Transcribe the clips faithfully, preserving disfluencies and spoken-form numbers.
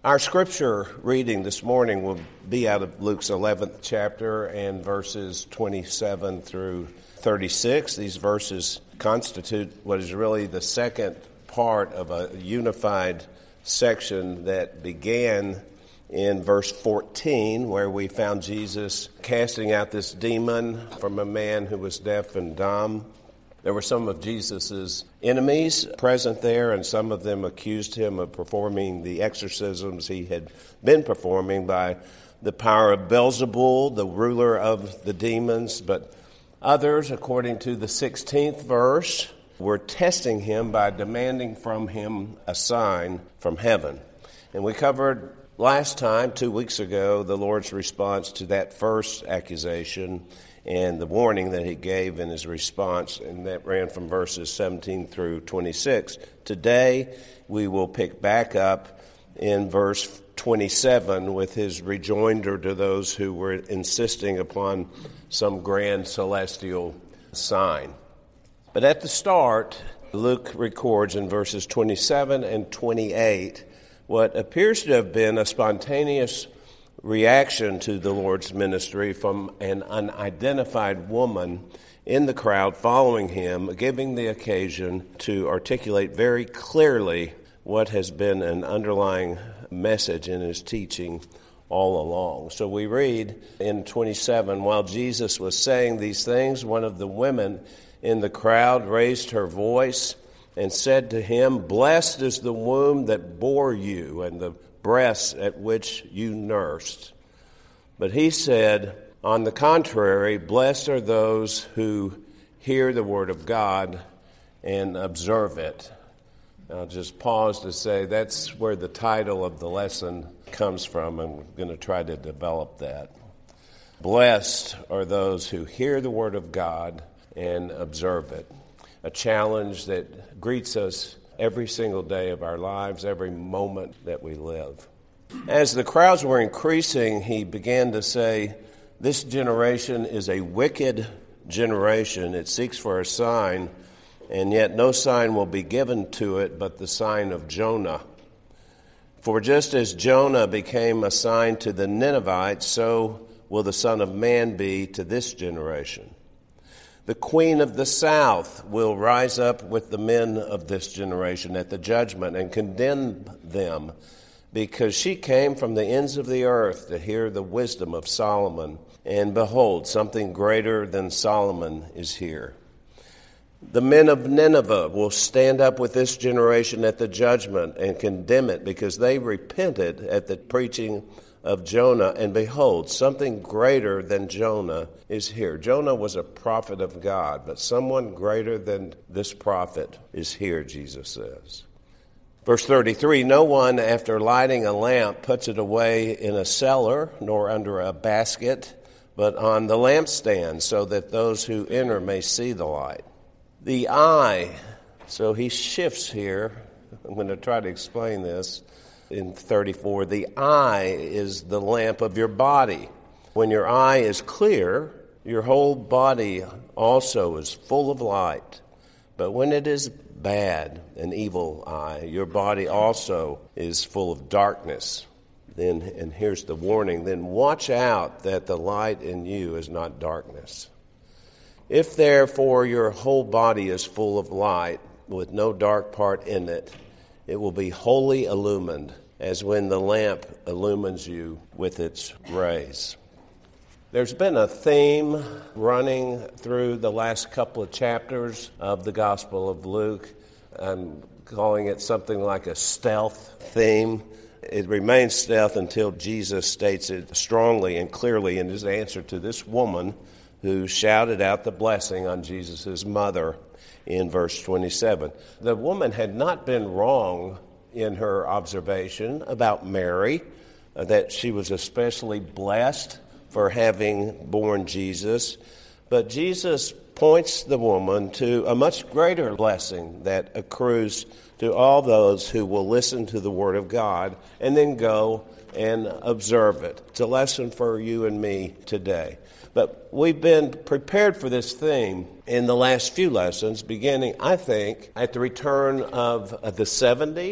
Our scripture reading this morning will be out of Luke's eleventh chapter and verses twenty-seven through thirty-six. These verses constitute what is really the second part of a unified section that began in verse fourteen, where we found Jesus casting out this demon from a man who was deaf and dumb. There were some of Jesus' enemies present there, and some of them accused him of performing the exorcisms he had been performing by the power of Beelzebul, the ruler of the demons. But others, according to the sixteenth verse, were testing him by demanding from him a sign from heaven. And we covered last time, two weeks ago, the Lord's response to that first accusation and the warning that he gave in his response, and that ran from verses seventeen through twenty-six. Today, we will pick back up in verse twenty-seven with his rejoinder to those who were insisting upon some grand celestial sign. But at the start, Luke records in verses twenty-seven and twenty-eight what appears to have been a spontaneous reaction to the Lord's ministry from an unidentified woman in the crowd following him, giving the occasion to articulate very clearly what has been an underlying message in his teaching all along. So we read in twenty-seven, while Jesus was saying these things, one of the women in the crowd raised her voice and said to him, "Blessed is the womb that bore you and the breasts at which you nursed." But he said, on the contrary, blessed are those who hear the word of God and observe it. I'll just pause to say that's where the title of the lesson comes from, and we're going to try to develop that. Blessed are those who hear the word of God and observe it. A challenge that greets us every single day of our lives, every moment that we live. As the crowds were increasing, he began to say, "This generation is a wicked generation. It seeks for a sign, and yet no sign will be given to it but the sign of Jonah. For just as Jonah became a sign to the Ninevites, so will the Son of Man be to this generation. The queen of the south will rise up with the men of this generation at the judgment and condemn them, because she came from the ends of the earth to hear the wisdom of Solomon. And behold, something greater than Solomon is here. The men of Nineveh will stand up with this generation at the judgment and condemn it, because they repented at the preaching of Jonah, and behold, something greater than Jonah is here." Jonah was a prophet of God, but someone greater than this prophet is here, Jesus says. Verse thirty-three, "No one, after lighting a lamp, puts it away in a cellar, nor under a basket, but on the lampstand, so that those who enter may see the light." The eye, so he shifts here. I'm going to try to explain this. In thirty-four, the eye is the lamp of your body. When your eye is clear, your whole body also is full of light. But when it is bad, an evil eye, your body also is full of darkness. Then, and here's the warning, then watch out that the light in you is not darkness. If therefore your whole body is full of light, with no dark part in it, it will be wholly illumined, as when the lamp illumines you with its rays. There's been a theme running through the last couple of chapters of the Gospel of Luke. I'm calling it something like a stealth theme. It remains stealth until Jesus states it strongly and clearly in his answer to this woman who shouted out the blessing on Jesus' mother in verse twenty-seven. The woman had not been wrong in her observation about Mary, uh, that she was especially blessed for having borne Jesus. But Jesus points the woman to a much greater blessing that accrues to all those who will listen to the Word of God and then go and observe it. It's a lesson for you and me today. But we've been prepared for this theme in the last few lessons, beginning, I think, at the return of the seventy,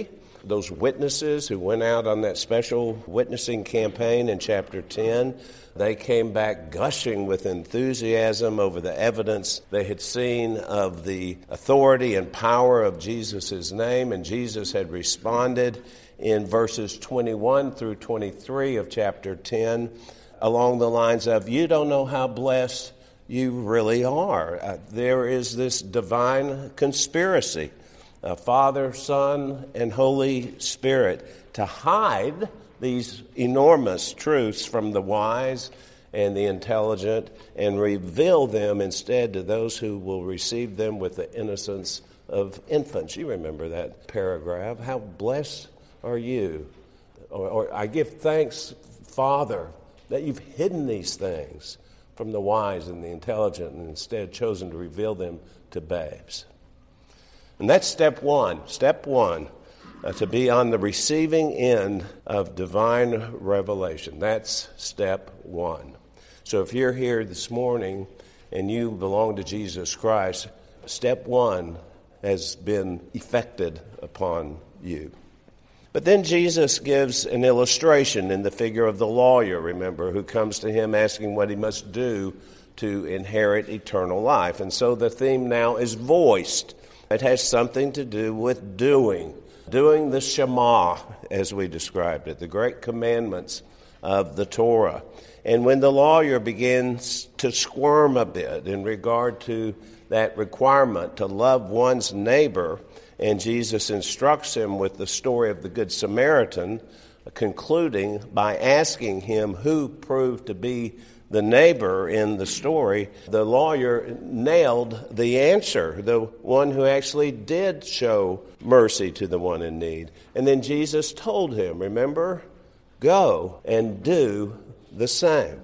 those witnesses who went out on that special witnessing campaign in chapter ten. They came back gushing with enthusiasm over the evidence they had seen of the authority and power of Jesus' name, and Jesus had responded in verses twenty-one through twenty-three of chapter ten along the lines of, you don't know how blessed you really are. Uh, there is this divine conspiracy, uh, Father, Son, and Holy Spirit, to hide these enormous truths from the wise and the intelligent and reveal them instead to those who will receive them with the innocence of infants. You remember that paragraph. How blessed are you? Or, or I give thanks, Father, that you've hidden these things from the wise and the intelligent and instead chosen to reveal them to babes. And that's step one. Step one. Uh, to be on the receiving end of divine revelation. That's step one. So if you're here this morning and you belong to Jesus Christ, step one has been effected upon you. But then Jesus gives an illustration in the figure of the lawyer, remember, who comes to him asking what he must do to inherit eternal life. And so the theme now is voiced. It has something to do with doing. Doing the Shema, as we described it, the great commandments of the Torah. And when the lawyer begins to squirm a bit in regard to that requirement to love one's neighbor, and Jesus instructs him with the story of the Good Samaritan, concluding by asking him who proved to be the neighbor in the story, the lawyer nailed the answer, the one who actually did show mercy to the one in need. And then Jesus told him, remember, go and do the same.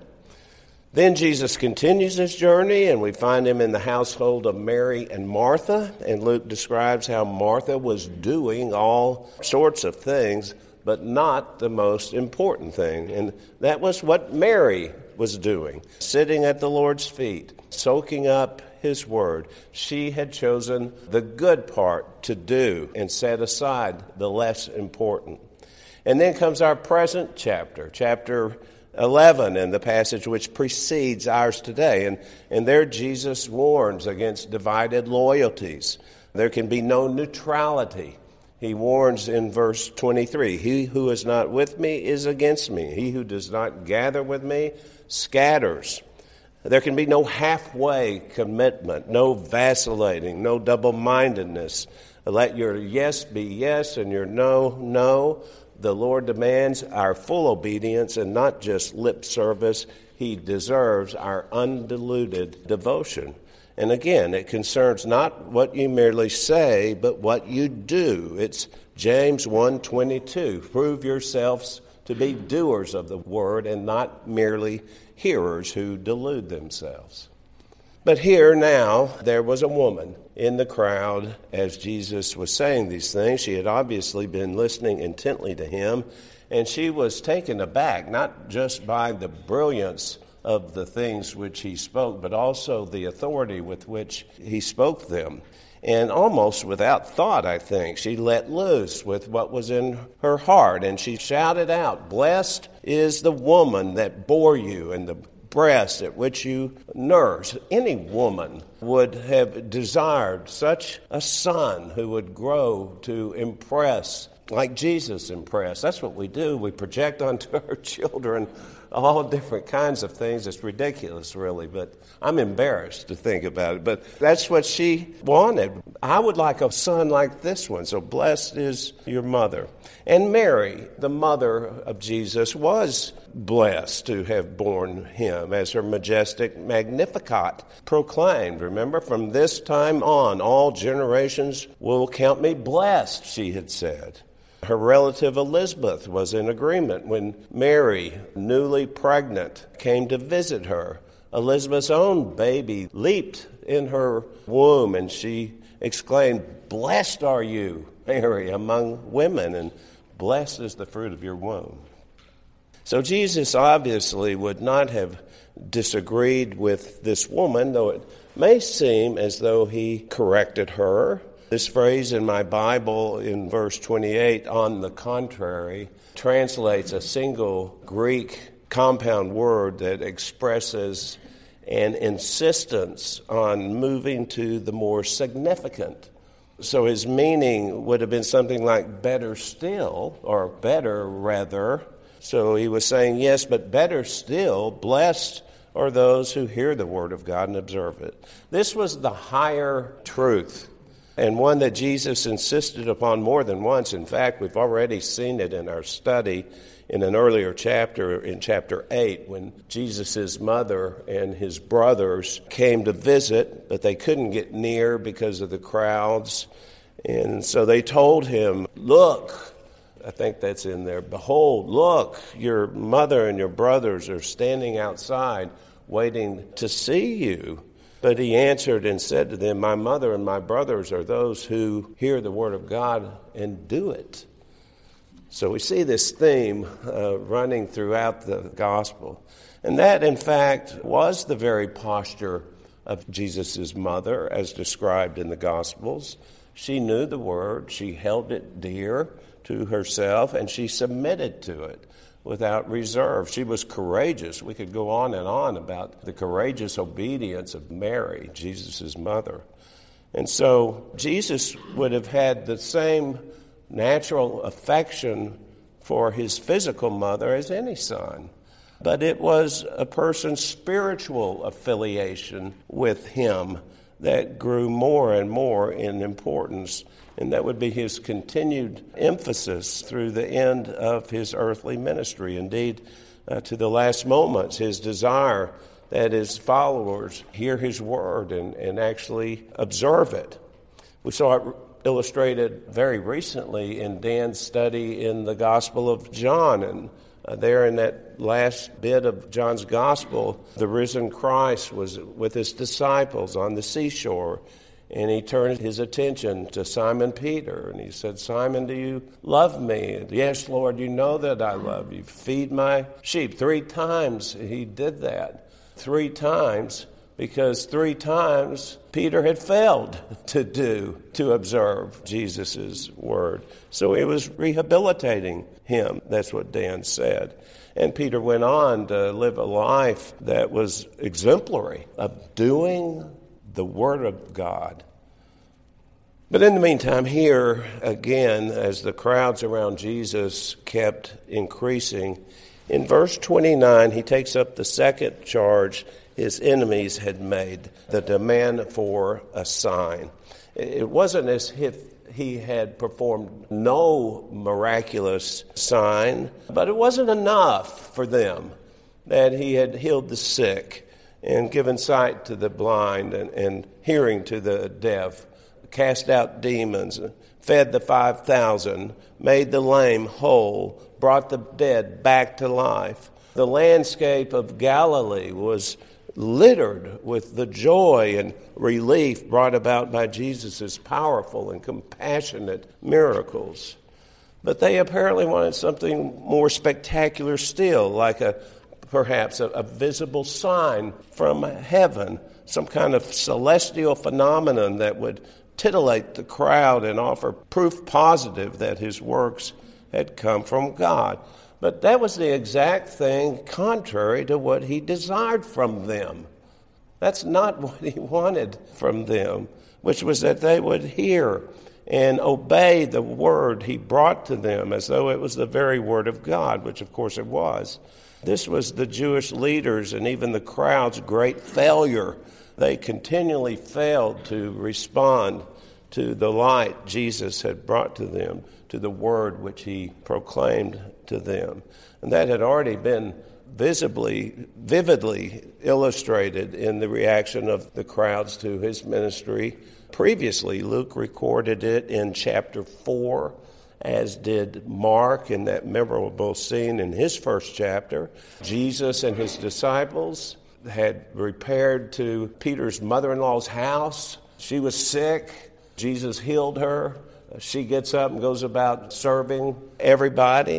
Then Jesus continues his journey, and we find him in the household of Mary and Martha. And Luke describes how Martha was doing all sorts of things, but not the most important thing. And that was what Mary was doing, sitting at the Lord's feet, soaking up his word. She had chosen the good part to do and set aside the less important. And then comes our present chapter, chapter eleven, and the passage which precedes ours today. And, and there Jesus warns against divided loyalties. There can be no neutrality. He warns in verse twenty-three, he who is not with me is against me. He who does not gather with me scatters. There can be no halfway commitment, no vacillating, no double-mindedness. Let your yes be yes and your no, no. The Lord demands our full obedience and not just lip service. He deserves our undiluted devotion. And again, it concerns not what you merely say, but what you do. It's James one twenty-two. Prove yourselves to be doers of the word and not merely hearers who delude themselves. But here now, there was a woman in the crowd as Jesus was saying these things. She had obviously been listening intently to him, and she was taken aback, not just by the brilliance of the things which he spoke, but also the authority with which he spoke them. And almost without thought, I think, she let loose with what was in her heart, and she shouted out, "Blessed is the woman that bore you and the breast at which you nurse." Any woman would have desired such a son who would grow to impress like Jesus impressed. That's what we do. We project onto our children all different kinds of things. It's ridiculous, really, but I'm embarrassed to think about it. But that's what she wanted. I would like a son like this one, so blessed is your mother. And Mary, the mother of Jesus, was blessed to have borne him, as her majestic Magnificat proclaimed. Remember, from this time on, all generations will count me blessed, she had said. Her relative Elizabeth was in agreement when Mary, newly pregnant, came to visit her. Elizabeth's own baby leaped in her womb, and she exclaimed, "Blessed are you, Mary, among women, and blessed is the fruit of your womb." So Jesus obviously would not have disagreed with this woman, though it may seem as though he corrected her. This phrase in my Bible in verse twenty-eight, on the contrary, translates a single Greek compound word that expresses an insistence on moving to the more significant. So his meaning would have been something like better still, or better rather. So he was saying, yes, but better still, blessed are those who hear the word of God and observe it. This was the higher truth, and one that Jesus insisted upon more than once. In fact, we've already seen it in our study in an earlier chapter, in chapter eight, when Jesus' mother and his brothers came to visit, but they couldn't get near because of the crowds. And so they told him, look, I think that's in there, behold, look, your mother and your brothers are standing outside waiting to see you. But he answered and said to them, my mother and my brothers are those who hear the word of God and do it. So we see this theme uh, running throughout the gospel. And that, in fact, was the very posture of Jesus' mother as described in the Gospels. She knew the word, she held it dear to herself, and she submitted to it without reserve. She was courageous. We could go on and on about the courageous obedience of Mary, Jesus' mother. And so Jesus would have had the same natural affection for his physical mother as any son. But it was a person's spiritual affiliation with him that grew more and more in importance, and that would be his continued emphasis through the end of his earthly ministry. Indeed, uh, to the last moments, his desire that his followers hear his word and, and actually observe it. We saw it illustrated very recently in Dan's study in the Gospel of John. And uh, there in that last bit of John's Gospel, the risen Christ was with his disciples on the seashore, and he turned his attention to Simon Peter, and he said, Simon, do you love me? Yes, Lord, you know that I love you. Feed my sheep. Three times he did that. Three times, because three times Peter had failed to do, to observe Jesus' word. So it was rehabilitating him. That's what Dan said. And Peter went on to live a life that was exemplary of doing the word of God. But in the meantime, here again, as the crowds around Jesus kept increasing, in verse twenty-nine, he takes up the second charge his enemies had made, the demand for a sign. It wasn't as if he had performed no miraculous sign, but it wasn't enough for them that he had healed the sick and given sight to the blind and, and hearing to the deaf, cast out demons, fed the five thousand, made the lame whole, brought the dead back to life. The landscape of Galilee was littered with the joy and relief brought about by Jesus' powerful and compassionate miracles. But they apparently wanted something more spectacular still, like a perhaps a, a visible sign from heaven, some kind of celestial phenomenon that would titillate the crowd and offer proof positive that his works had come from God. But that was the exact thing contrary to what he desired from them. That's not what he wanted from them, which was that they would hear and obey the word he brought to them as though it was the very word of God, which of course it was. This was the Jewish leaders and even the crowd's great failure. They continually failed to respond to the light Jesus had brought to them, to the word which he proclaimed to them. And that had already been visibly, vividly illustrated in the reaction of the crowds to his ministry. Previously, Luke recorded it in chapter four, as did Mark in that memorable scene in his first chapter. Jesus and his disciples had repaired to Peter's mother-in-law's house. She was sick. Jesus healed her. She gets up and goes about serving everybody.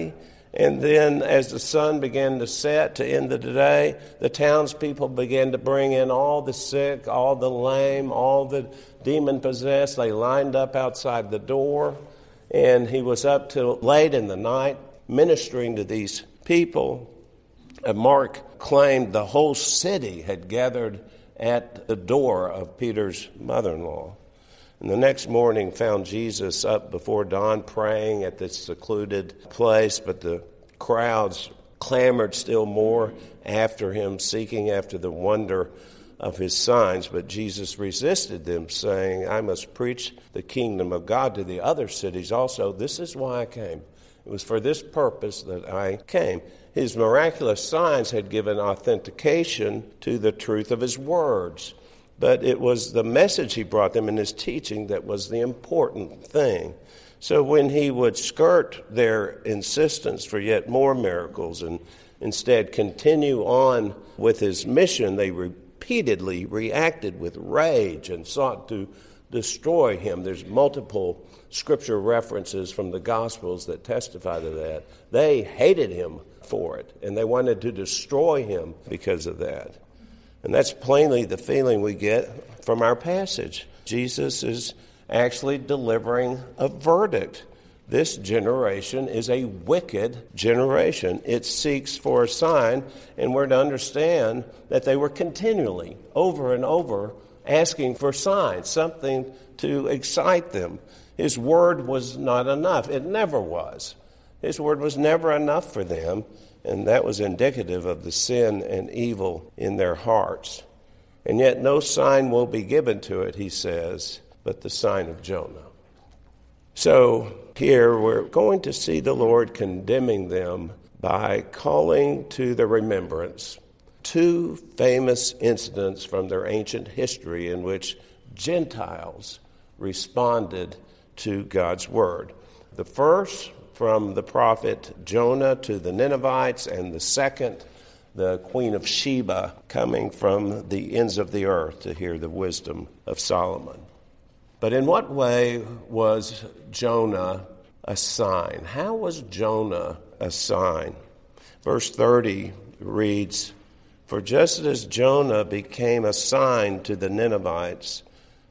And then as the sun began to set to end of the day, the townspeople began to bring in all the sick, all the lame, all the demon-possessed. They lined up outside the door, and he was up till late in the night ministering to these people. And Mark claimed the whole city had gathered at the door of Peter's mother-in-law. And the next morning found Jesus up before dawn praying at this secluded place, but the crowds clamored still more after him, seeking after the wonder of his signs. But Jesus resisted them, saying, I must preach the kingdom of God to the other cities also. This is why I came. It was for this purpose that I came. His miraculous signs had given authentication to the truth of his words. But it was the message he brought them in his teaching that was the important thing. So when he would skirt their insistence for yet more miracles and instead continue on with his mission, they repeatedly reacted with rage and sought to destroy him. There's multiple scripture references from the Gospels that testify to that. They hated him for it, and they wanted to destroy him because of that. And that's plainly the feeling we get from our passage. Jesus is actually delivering a verdict. This generation is a wicked generation. It seeks for a sign, and we're to understand that they were continually, over and over, asking for signs, something to excite them. His word was not enough. It never was. His word was never enough for them. And that was indicative of the sin and evil in their hearts. And yet no sign will be given to it, he says, but the sign of Jonah. So here we're going to see the Lord condemning them by calling to their remembrance two famous incidents from their ancient history in which Gentiles responded to God's word. The first, from the prophet Jonah to the Ninevites, and the second, the Queen of Sheba coming from the ends of the earth to hear the wisdom of Solomon. But in what way was Jonah a sign? How was Jonah a sign? Verse thirty reads, For just as Jonah became a sign to the Ninevites,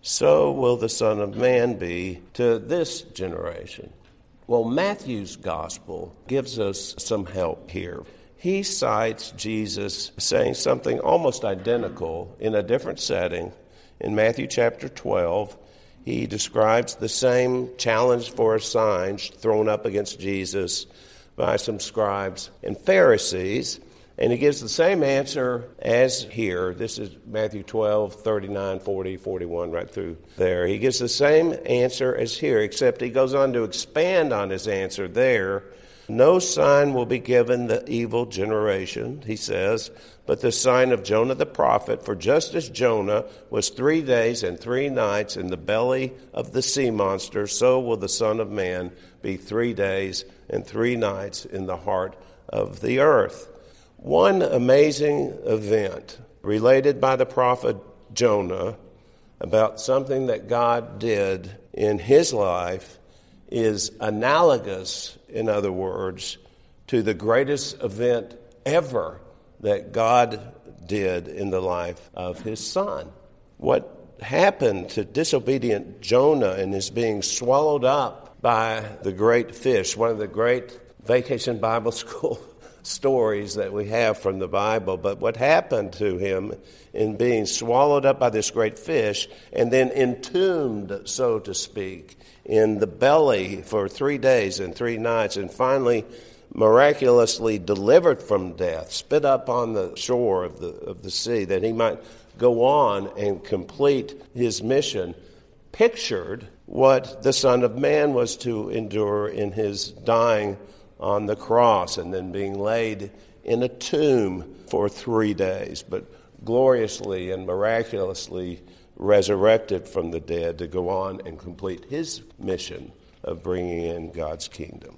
so will the Son of Man be to this generation. Well, Matthew's gospel gives us some help here. He cites Jesus saying something almost identical in a different setting. In Matthew chapter twelve, he describes the same challenge for a sign thrown up against Jesus by some scribes and Pharisees. And he gives the same answer as here. This is Matthew twelve, thirty-nine, forty, forty-one, right through there. He gives the same answer as here, except he goes on to expand on his answer there. No sign will be given the evil generation, he says, but the sign of Jonah the prophet. For just as Jonah was three days and three nights in the belly of the sea monster, so will the Son of Man be three days and three nights in the heart of the earth. One amazing event related by the prophet Jonah about something that God did in his life is analogous, in other words, to the greatest event ever that God did in the life of his son. What happened to disobedient Jonah and his being swallowed up by the great fish, one of the great Vacation Bible School stories that we have from the Bible, but what happened to him in being swallowed up by this great fish and then entombed, so to speak, in the belly for three days and three nights, and finally miraculously delivered from death, spit up on the shore of the of the sea, that he might go on and complete his mission, pictured what the Son of Man was to endure in his dying on the cross and then being laid in a tomb for three days, but gloriously and miraculously resurrected from the dead to go on and complete his mission of bringing in God's kingdom.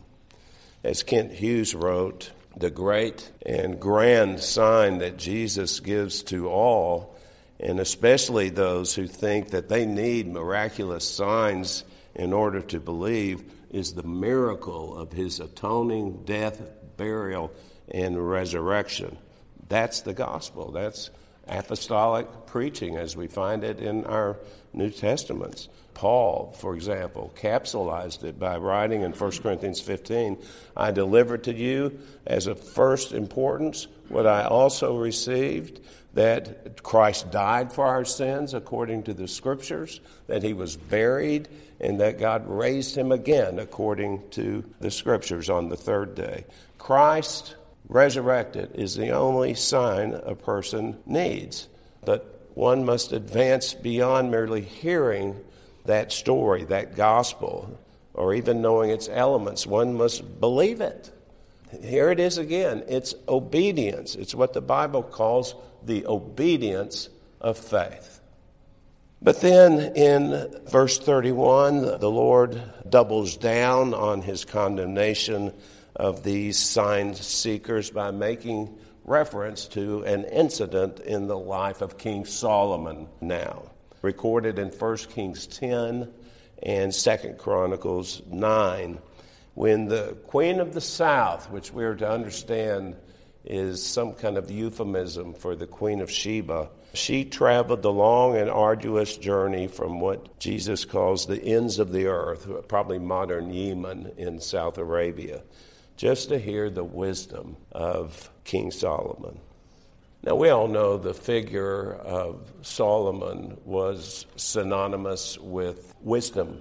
As Kent Hughes wrote, the great and grand sign that Jesus gives to all, and especially those who think that they need miraculous signs in order to believe, is the miracle of his atoning death, burial, and resurrection. That's the gospel. That's apostolic preaching as we find it in our New Testaments. Paul, for example, capsulized it by writing in First Corinthians fifteen, I delivered to you as of first importance what I also received, that Christ died for our sins according to the Scriptures, that he was buried, and that God raised him again according to the Scriptures on the third day. Christ resurrected is the only sign a person needs. But one must advance beyond merely hearing that story, that gospel, or even knowing its elements. One must believe it. Here it is again. It's obedience. It's what the Bible calls the obedience of faith. But then in verse thirty-one, the Lord doubles down on his condemnation of these sign seekers by making reference to an incident in the life of King Solomon now, recorded in First Kings ten and Second Chronicles nine, when the Queen of the South, which we are to understand is some kind of euphemism for the Queen of Sheba, she traveled the long and arduous journey from what Jesus calls the ends of the earth, probably modern Yemen in South Arabia, just to hear the wisdom of King Solomon. Now, we all know the figure of Solomon was synonymous with wisdom.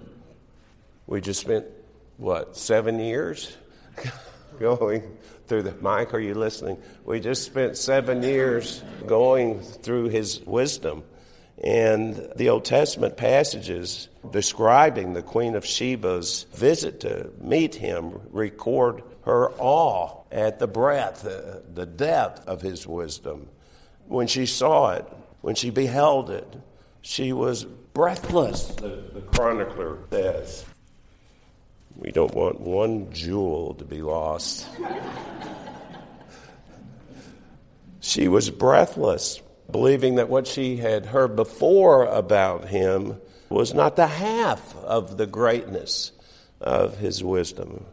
We just spent, what, seven years going through the, Mike, are you listening? We just spent seven years going through his wisdom. And the Old Testament passages describing the Queen of Sheba's visit to meet him record her awe at the breadth, the, the depth of his wisdom. When she saw it, when she beheld it, she was breathless, the, the chronicler says. We don't want one jewel to be lost. She was breathless, believing that what she had heard before about him was not the half of the greatness of his wisdom.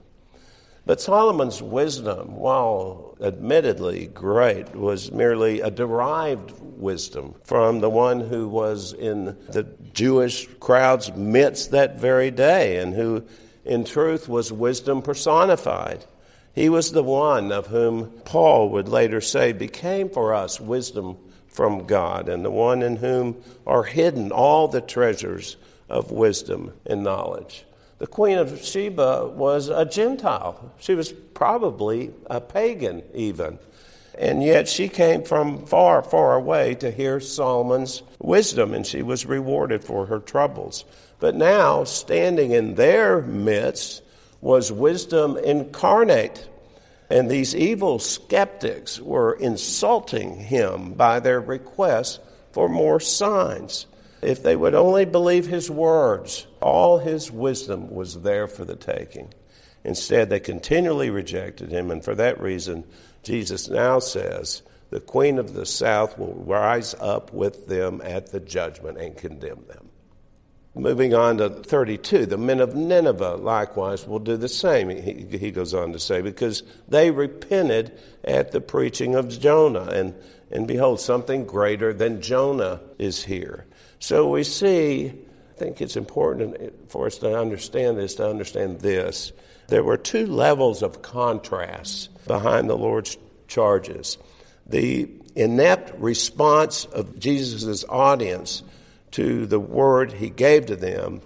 But Solomon's wisdom, while admittedly great, was merely a derived wisdom from the one who was in the Jewish crowd's midst that very day and who, in truth, was wisdom personified. He was the one of whom Paul would later say became for us wisdom from God, and the one in whom are hidden all the treasures of wisdom and knowledge. The Queen of Sheba was a Gentile. She was probably a pagan even. And yet she came from far, far away to hear Solomon's wisdom, and she was rewarded for her troubles. But now, standing in their midst was wisdom incarnate. And these evil skeptics were insulting him by their request for more signs. If they would only believe his words, all his wisdom was there for the taking. Instead, they continually rejected him, and for that reason, Jesus now says, the Queen of the South will rise up with them at the judgment and condemn them. Moving on to thirty-two, the men of Nineveh likewise will do the same, he, he goes on to say, because they repented at the preaching of Jonah, and, and behold, something greater than Jonah is here. So we see, I think it's important for us to understand this, to understand this. There were two levels of contrast behind the Lord's charges. The inept response of Jesus' audience to the word he gave to them,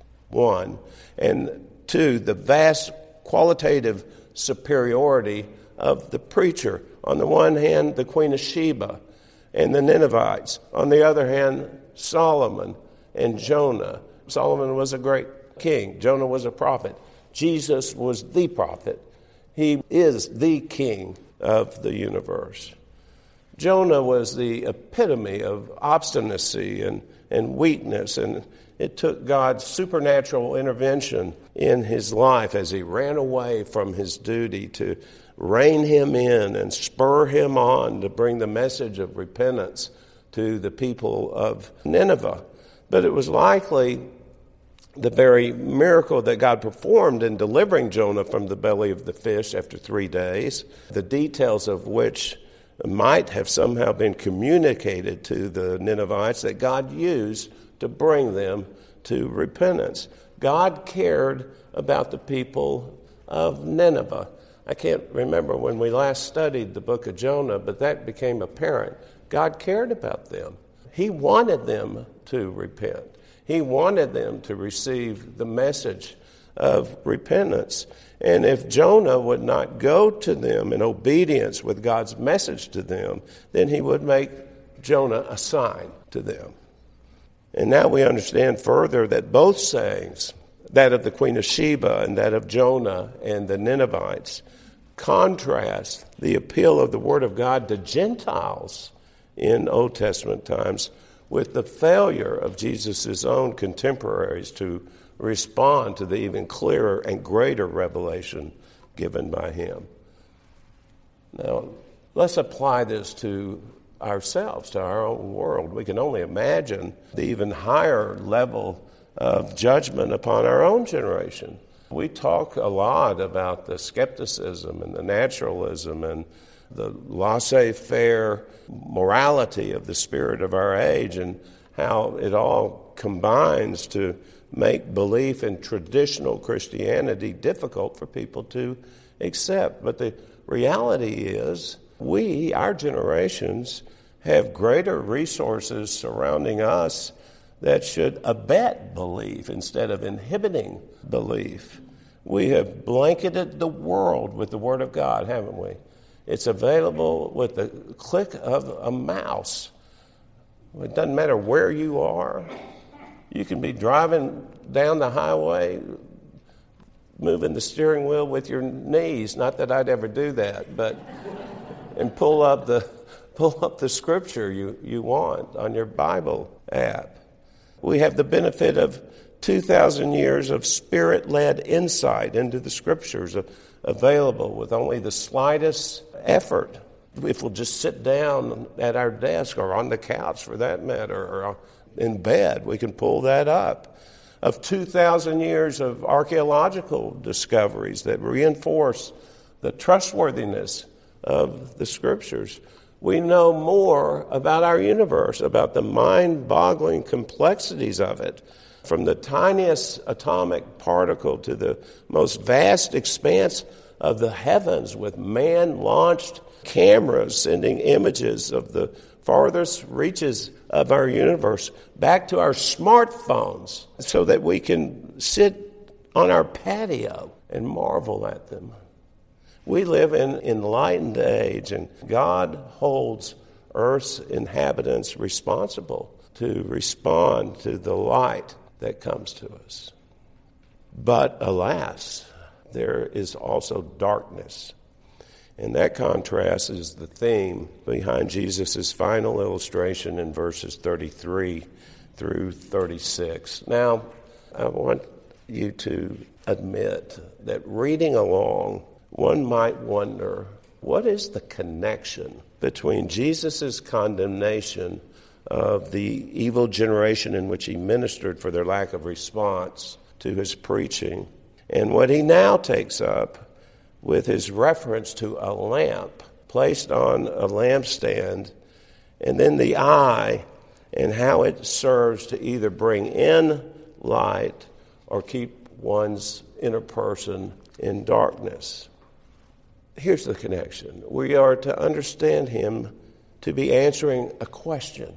one, and two, the vast qualitative superiority of the preacher. On the one hand, the Queen of Sheba and the Ninevites. On the other hand, Solomon and Jonah. Solomon was a great king. Jonah was a prophet. Jesus was the prophet. He is the king of the universe. Jonah was the epitome of obstinacy and, and weakness, and it took God's supernatural intervention in his life as he ran away from his duty to rein him in and spur him on to bring the message of repentance to the people of Nineveh. But it was likely the very miracle that God performed in delivering Jonah from the belly of the fish after three days, the details of which might have somehow been communicated to the Ninevites that God used to bring them to repentance. God cared about the people of Nineveh. I can't remember when we last studied the book of Jonah, but that became apparent. God cared about them. He wanted them to repent. He wanted them to receive the message of repentance. And if Jonah would not go to them in obedience with God's message to them, then he would make Jonah a sign to them. And now we understand further that both sayings, that of the Queen of Sheba and that of Jonah and the Ninevites, contrast the appeal of the Word of God to Gentiles in Old Testament times with the failure of Jesus' own contemporaries to respond to the even clearer and greater revelation given by him. Now, let's apply this to ourselves, to our own world. We can only imagine the even higher level of judgment upon our own generation. We talk a lot about the skepticism and the naturalism and the laissez-faire morality of the spirit of our age and how it all combines to make belief in traditional Christianity difficult for people to accept. But the reality is we, our generations, have greater resources surrounding us that should abet belief instead of inhibiting belief. We have blanketed the world with the Word of God, haven't we? It's available with the click of a mouse. It doesn't matter where you are. You can be driving down the highway, moving the steering wheel with your knees. Not that I'd ever do that, but and pull up the pull up the scripture you, you want on your Bible app. We have the benefit of two thousand years of Spirit-led insight into the Scriptures available with only the slightest effort. If we'll just sit down at our desk or on the couch, for that matter, or in bed, we can pull that up. Of two thousand years of archaeological discoveries that reinforce the trustworthiness of the Scriptures. We know more about our universe, about the mind-boggling complexities of it, from the tiniest atomic particle to the most vast expanse of the heavens with man-launched cameras sending images of the farthest reaches of our universe back to our smartphones so that we can sit on our patio and marvel at them. We live in an enlightened age, and God holds Earth's inhabitants responsible to respond to the light that comes to us. But alas, there is also darkness. And that contrast is the theme behind Jesus' final illustration in verses thirty-three through thirty-six. Now, I want you to admit that reading along, one might wonder, what is the connection between Jesus' condemnation of the evil generation in which he ministered for their lack of response to his preaching, and what he now takes up with his reference to a lamp placed on a lampstand, and then the eye and how it serves to either bring in light or keep one's inner person in darkness. Here's the connection. We are to understand him to be answering a question.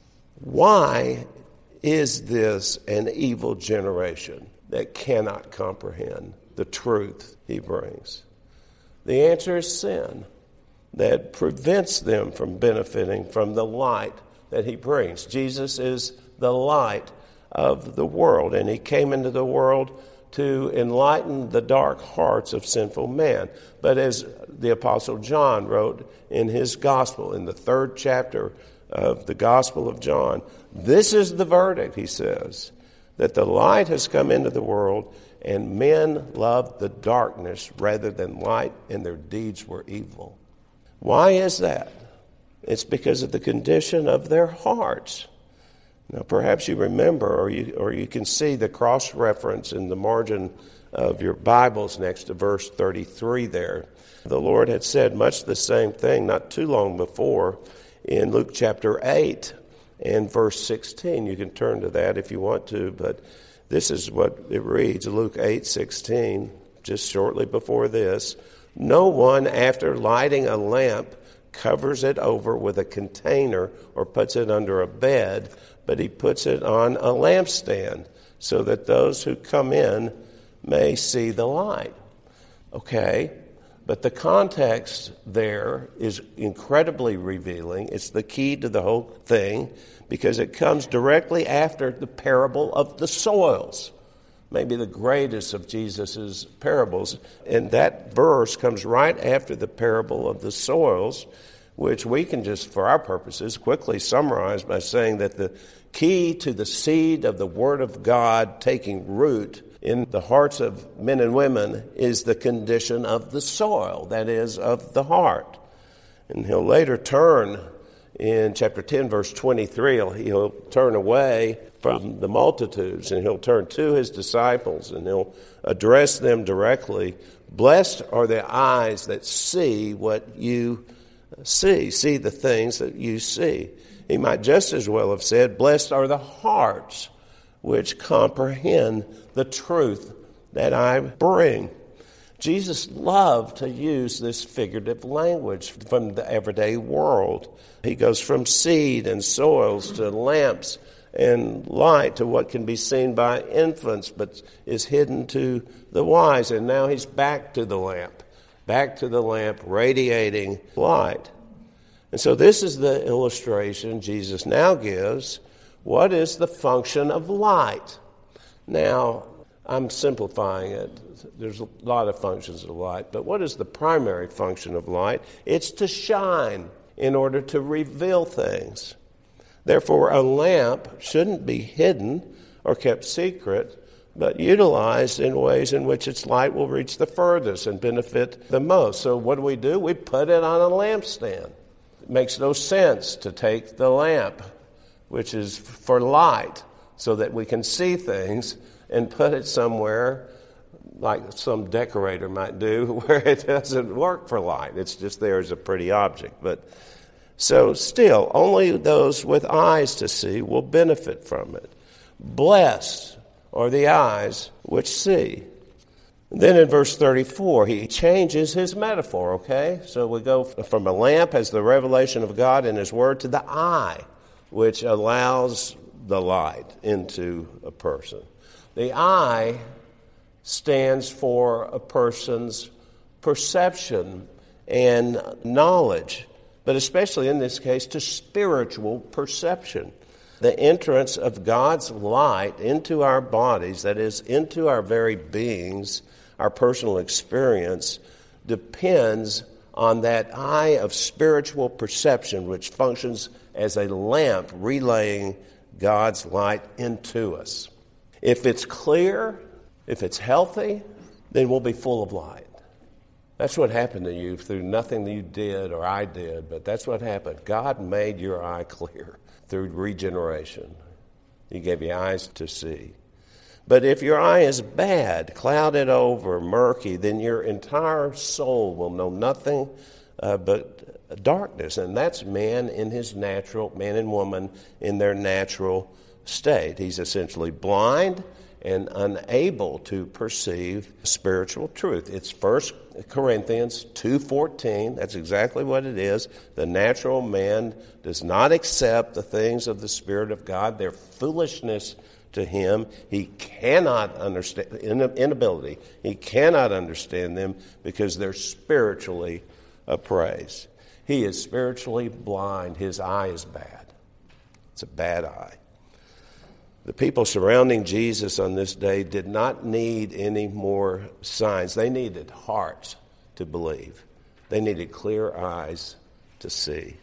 Why is this an evil generation that cannot comprehend the truth he brings? The answer is sin that prevents them from benefiting from the light that he brings. Jesus is the light of the world, and he came into the world to enlighten the dark hearts of sinful men. But as the Apostle John wrote in his gospel, in the third chapter of the Gospel of John, this is the verdict, he says, that the light has come into the world, and men loved the darkness rather than light, and their deeds were evil. Why is that? It's because of the condition of their hearts. Now, perhaps you remember, or you, or you can see the cross-reference in the margin of your Bibles next to verse thirty-three there. The Lord had said much the same thing not too long before in Luke chapter eight and verse sixteen. You can turn to that if you want to, but this is what it reads, Luke eight sixteen, just shortly before this. No one, after lighting a lamp, covers it over with a container or puts it under a bed, but he puts it on a lampstand so that those who come in may see the light. Okay, but the context there is incredibly revealing. It's the key to the whole thing because it comes directly after the parable of the soils, maybe the greatest of Jesus' parables. And that verse comes right after the parable of the soils, which we can just, for our purposes, quickly summarize by saying that the key to the seed of the Word of God taking root in the hearts of men and women is the condition of the soil, that is, of the heart. And he'll later turn in chapter ten, verse twenty-three, he'll, he'll turn away from the multitudes and he'll turn to his disciples and he'll address them directly. Blessed are the eyes that see what you see, see the things that you see. He might just as well have said, blessed are the hearts which comprehend the truth that I bring. Jesus loved to use this figurative language from the everyday world. He goes from seed and soils to lamps and light to what can be seen by infants but is hidden to the wise. And now he's back to the lamp, back to the lamp radiating light. And so this is the illustration Jesus now gives. What is the function of light? Now, I'm simplifying it. There's a lot of functions of light, but what is the primary function of light? It's to shine in order to reveal things. Therefore, a lamp shouldn't be hidden or kept secret, but utilized in ways in which its light will reach the furthest and benefit the most. So what do we do? We put it on a lampstand. It makes no sense to take the lamp, which is for light, so that we can see things, and put it somewhere like some decorator might do where it doesn't work for light. It's just there as a pretty object. But so still, only those with eyes to see will benefit from it. Blessed are the eyes which see. Then in verse thirty-four, he changes his metaphor, okay? So we go from a lamp as the revelation of God in his word to the eye, which allows the light into a person. The eye stands for a person's perception and knowledge, but especially in this case, to spiritual perception. The entrance of God's light into our bodies, that is, into our very beings, our personal experience, depends on that eye of spiritual perception, which functions as a lamp relaying God's light into us. If it's clear, if it's healthy, then we'll be full of light. That's what happened to you through nothing that you did or I did, but that's what happened. God made your eye clear through regeneration. He gave you eyes to see. But if your eye is bad, clouded over, murky, then your entire soul will know nothing uh, but darkness. And that's man in his natural, man and woman in their natural state. He's essentially blind and unable to perceive spiritual truth. It's First Corinthians two fourteen. That's exactly what it is. The natural man does not accept the things of the Spirit of God. They're foolishness to him. He cannot understand, inability. He cannot understand them because they're spiritually appraised. He is spiritually blind. His eye is bad. It's a bad eye. The people surrounding Jesus on this day did not need any more signs. They needed hearts to believe. They needed clear eyes to see.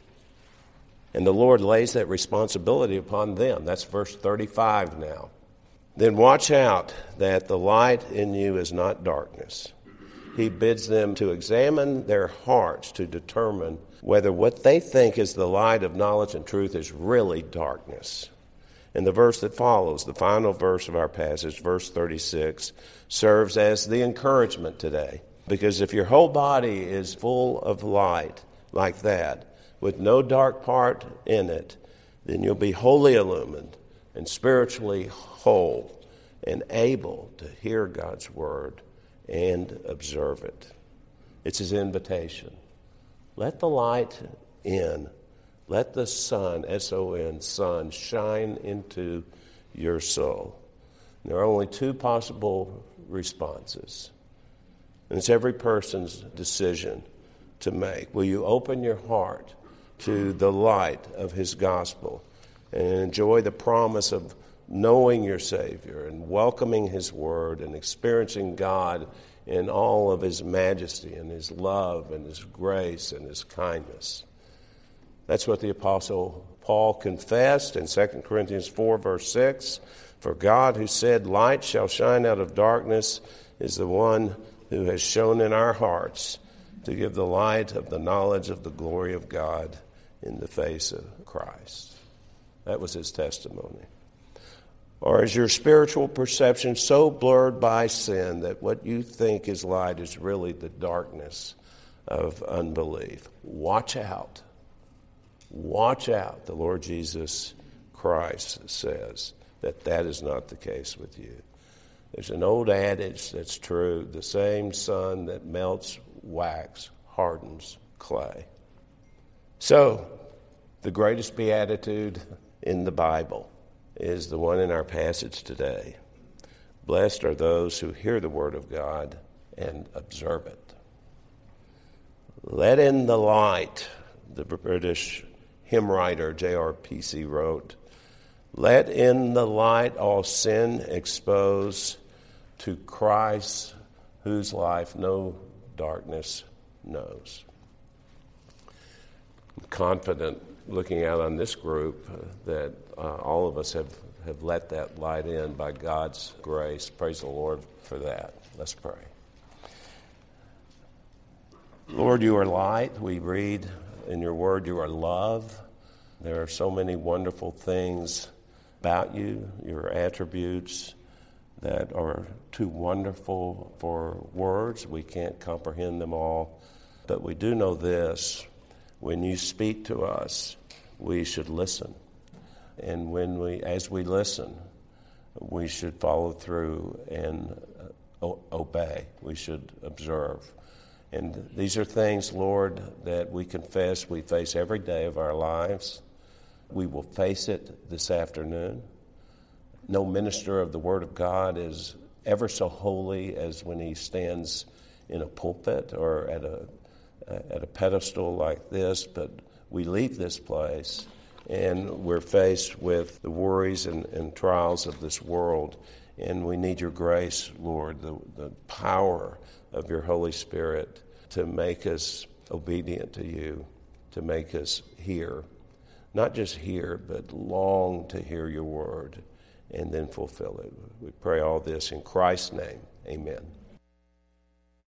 And the Lord lays that responsibility upon them. That's verse thirty-five now. Then watch out that the light in you is not darkness. He bids them to examine their hearts to determine whether what they think is the light of knowledge and truth is really darkness. And the verse that follows, the final verse of our passage, verse thirty-six, serves as the encouragement today. Because if your whole body is full of light like that, with no dark part in it, then you'll be wholly illumined and spiritually whole and able to hear God's word and observe it. It's his invitation. Let the light in. Let the sun, S O N, sun, shine into your soul. There are only two possible responses. And it's every person's decision to make. Will you open your heart to the light of his gospel and enjoy the promise of knowing your Savior and welcoming his word and experiencing God in all of his majesty and his love and his grace and his kindness? That's what the Apostle Paul confessed in Second Corinthians four, verse six. For God, who said, light shall shine out of darkness, is the one who has shone in our hearts to give the light of the knowledge of the glory of God in the face of Christ. That was his testimony. Or is your spiritual perception so blurred by sin that what you think is light is really the darkness of unbelief? Watch out. Watch out. The Lord Jesus Christ says that that is not the case with you. There's an old adage that's true. The same sun that melts wax hardens clay. So, the greatest beatitude in the Bible is the one in our passage today. Blessed are those who hear the word of God and observe it. Let in the light, the British hymn writer J R P C wrote, let in the light all sin expose to Christ whose life no darkness knows. I'm confident looking out on this group uh, that uh, all of us have, have let that light in by God's grace. Praise the Lord for that. Let's pray. Lord, you are light. We read in your word you are love. There are so many wonderful things about you, your attributes, that are too wonderful for words. We can't comprehend them all. But we do know this: when you speak to us, we should listen. And when we, as we listen, we should follow through and o- obey. We should observe. And these are things, Lord, that we confess we face every day of our lives. We will face it this afternoon. No minister of the Word of God is ever so holy as when he stands in a pulpit or at a at a pedestal like this, but we leave this place and we're faced with the worries and, and trials of this world, and we need your grace, Lord, the, the power of your Holy Spirit to make us obedient to you, to make us hear. Not just hear, but long to hear your word and then fulfill it. We pray all this in Christ's name. Amen.